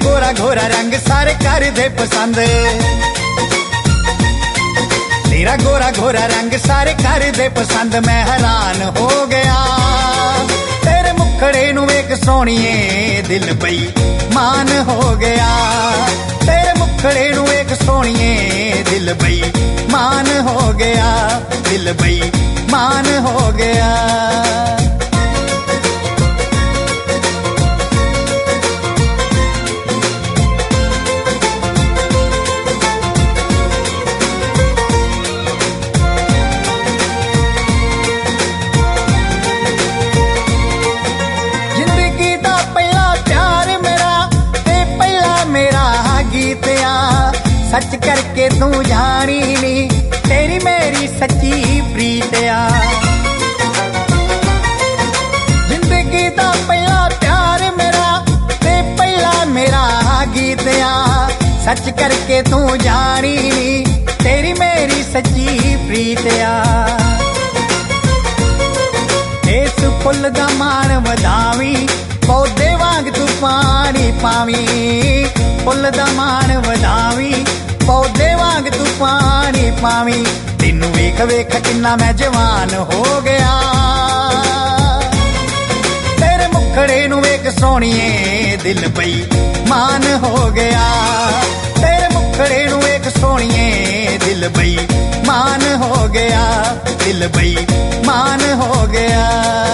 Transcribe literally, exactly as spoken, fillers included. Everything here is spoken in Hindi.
गोरा गोरा रंग सारे कर दे पसंद, तेरा गोरा गोरा रंग सारे कर दे पसंद। मैं हैरान हो गया तेरे मुखड़े नू वेख सोहणीए, दिल बई मान हो गया। तेरे मुखड़े नू वेख सोहणीए, दिल बई मान हो गया, दिल बई मान हो गया। सच करके तू जानी नी तेरी मेरी सच्ची प्रीत आ। जिंदगी दा पहला प्यार मेरा ते पहला मेरा गीत आ। सच करके तू जानी नी तेरी मेरी सच्ची प्रीत आ। इस फुल दा मान वधावी पौधे वांग तू पानी पावी। फुल दा मान वधावी पौधे वांग तू पानी पावी। तेनू वेख वेख किन्ना मैं जवान हो गया। तेरे मुखड़े नू वेख सोहणीए, दिल बई मान हो गया। तेरे मुखड़े नू वेख सोहणीए, दिल बई मान हो गया, दिल बई मान हो गया।